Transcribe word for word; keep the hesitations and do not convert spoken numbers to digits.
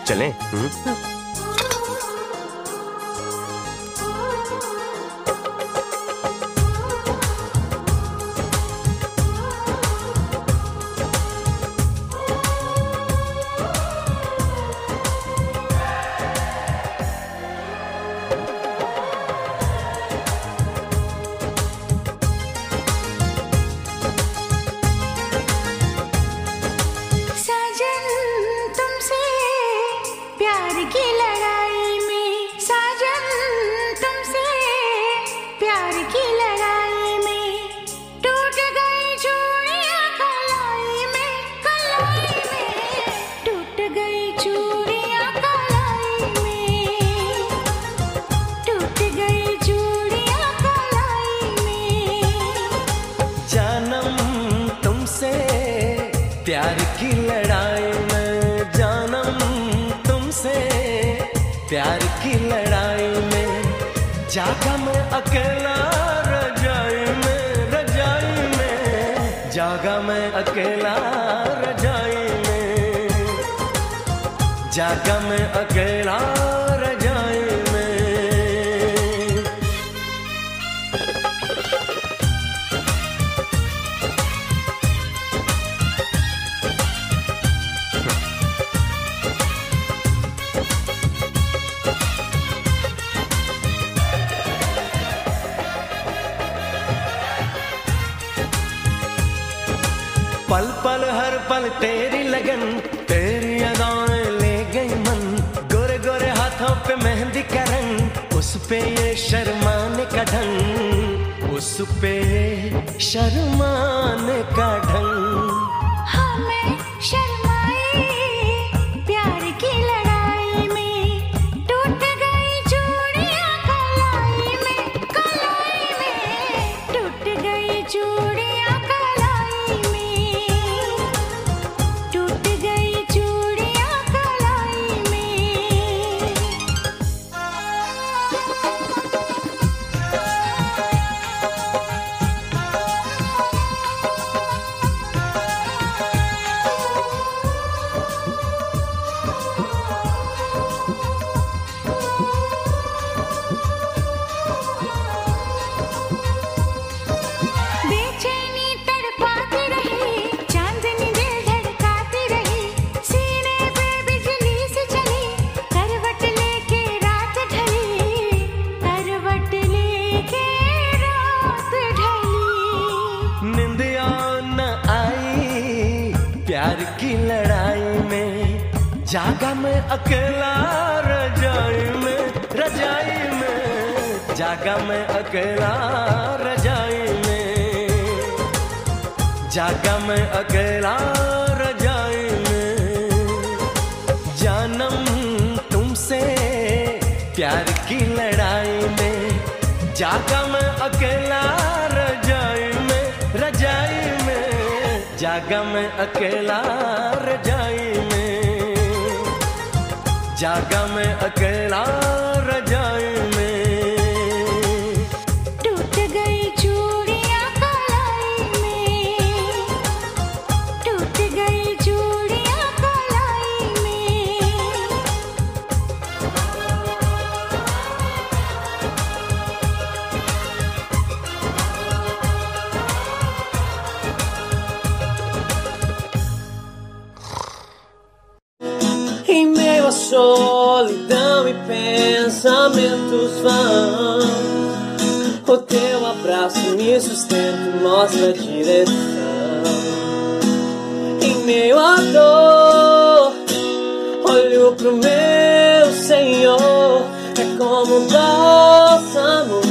चलें? प्यार की लड़ाई में जानम तुमसे, प्यार की लड़ाई में जागा मैं अकेला रजाई में, रजाई में जागा मैं अकेला रजाई में, जागा मैं अकेला रजाई में। पल पल हर पल तेरी लगन, तेरी अदाएं ले गई मन, गोरे गोरे हाथों पे मेहंदी का रंग, उस पे ये शर्माने का ढंग, उस पे ये शर्माने का ढंग। हाँ मैं शर्माई प्यार की लड़ाई में, टूट गई चूड़ियां कलाई में, कलाई में टूट गई चूड़ियां कलाई में, टूट गई चूड़ियां कलाई में। बेचैनी तड़पाती रही, चांदनी दिल धड़काती रही, सीने पे बिजली से चली, करवट लेके रात ढली, करवट लेके रात ढली। निंदिया न आई प्यार की लड़ाई में, जागा मैं अकेला रजाई में, रजाई में जागा मैं अकेला रजाई में, जागा मैं अकेला रजाई में। जानम तुमसे प्यार की लड़ाई में, जागा मैं अकेला रजाई में, रजाई में जागा मैं अकेला रजाई में, जागा मैं अकेला रजाई में। टूट गई चूड़ियां कलाई में, टूट गई चूड़ियां कलाई में। Em meio à solidão e pensamentos vãos, o teu abraço me sustenta e mostra a direção. Em meio à dor, olho pro meu Senhor, é como um bálsamo